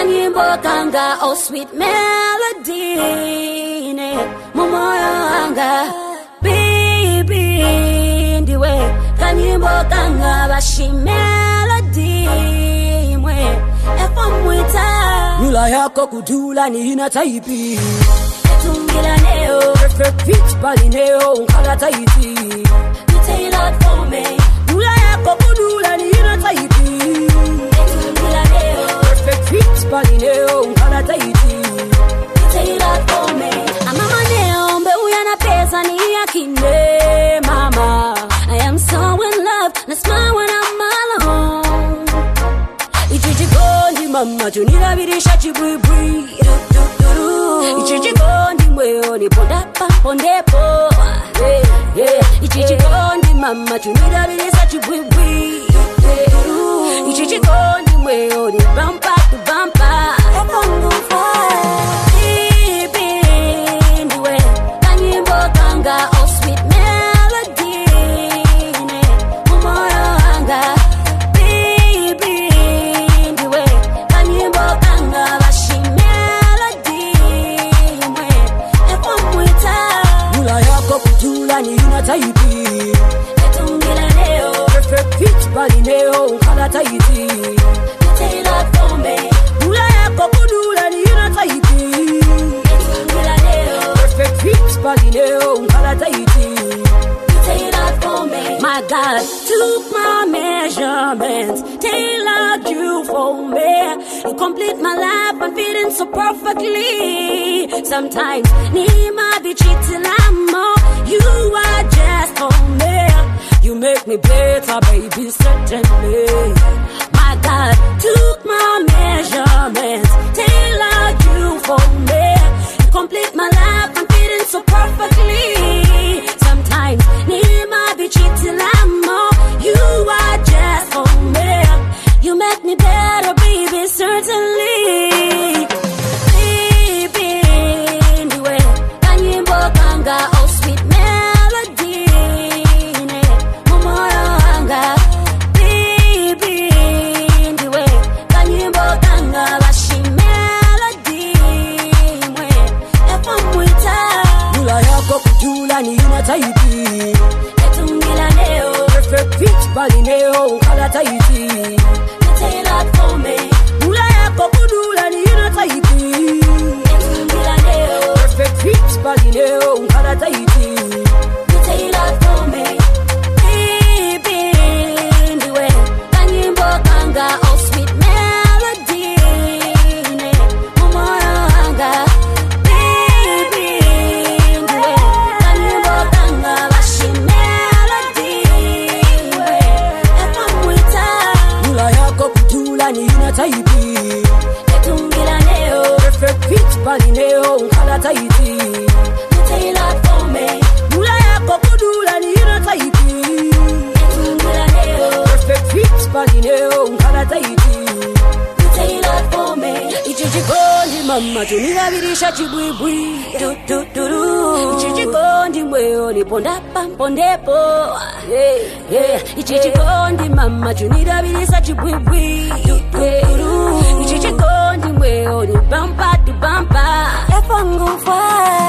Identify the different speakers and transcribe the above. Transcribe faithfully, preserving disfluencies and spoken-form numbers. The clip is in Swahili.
Speaker 1: kanyimbo kanga, oh sweet melody, ne mumoyo wanga, baby, ndiwe kanyimbo kanga, bashi melody, mwe efa mwita,
Speaker 2: nula yako kudula ni ina taipi,
Speaker 1: etungila neo,
Speaker 2: perfect pitch pali neo, unkala taipi,
Speaker 1: you tailored for me,
Speaker 2: nula yako kudula ni ina taipi,
Speaker 1: etungila neo,
Speaker 2: perfect pitch pali neo, unkala taipi,
Speaker 1: you tailored for me, amama neo, mbe uyana pesa ni yakine, mama, I am so in love, na smile when I'm alone,
Speaker 2: ichichikondi mama, tunila virisha chibwibwi, ichichikondi mweoni pondapa pondepo, yeah, yeah. Ichichikondi mama, tunila virisha chibwibwi, yeah. Ichichikondi mweoni bumper to bumper,
Speaker 1: efongu fire,
Speaker 2: baby,
Speaker 1: ndiwe kanyimbo kanga, oh sweet melody, ne mumoyo wanga,
Speaker 2: baby,
Speaker 1: ndiwe kanyimbo kanga, bashi melody, mwe efa mwita,
Speaker 2: nula yako kutula ni ina taipi,
Speaker 1: etungila neo,
Speaker 2: perfect pitch pali neo, unkala taipi,
Speaker 1: you tailored for me,
Speaker 2: nula yako kudula ni ina taipi,
Speaker 1: etungila neo,
Speaker 2: perfect pitch pali neo, unkala taipi.
Speaker 1: you tailored for me,
Speaker 2: My God took my measurements, tailored you for me. You complete my life, I'm feeling so perfectly. Sometimes, Nima be cheating, I'm more. You are just for me. You make me better, baby, certainly. My God took my measurements, tailored you for me. You complete my life, I'm feeling so perfectly. Sometimes, Nima be cheating, I'm more. You are just for me. You make me better, baby, certainly. Baby, ndiwe kanyimbo kanga, oh sweet melody, ne mumoyo wanga. Baby, ndiwe kanyimbo kanga, bashi melody, mwe efa mwita, nula yako kutula ni ina taipi,
Speaker 1: etungila neo,
Speaker 2: perfect pitch pali neo, unkala taipi,
Speaker 1: you tailored for me,
Speaker 2: nula yako kudula ni ina taipi,
Speaker 1: etungila neo,
Speaker 2: perfect pitch pali neo, unkala taipi,
Speaker 1: you tailored for me,
Speaker 2: baby,
Speaker 1: ndiwe kanyimbo kanga, oh sweet melody, ne mumoyo wanga,
Speaker 2: baby,
Speaker 1: ndiwe kanyimbo kanga, bashi melody, mwe efa mwita,
Speaker 2: nula yako kutula ni ina taipi,
Speaker 1: etungila neo,
Speaker 2: perfect pitch pali neo, unkala taipi,
Speaker 1: you tailored for me,
Speaker 2: nula yako kudula ni ina taipi,
Speaker 1: etungila neo,
Speaker 2: perfect pitch pali neo, unkala taipi.
Speaker 1: you tailored for me,
Speaker 2: Ichichikondi mama, tunila virisha chibwibwi, du du du du. Ichichikondi mweoni pondapa pondepo, yeah, yeah. Ichichikondi mama, tunila virisha chibwibwi, du du du. Ichichikondi mweoni bumper to bumper,
Speaker 1: efongu fire.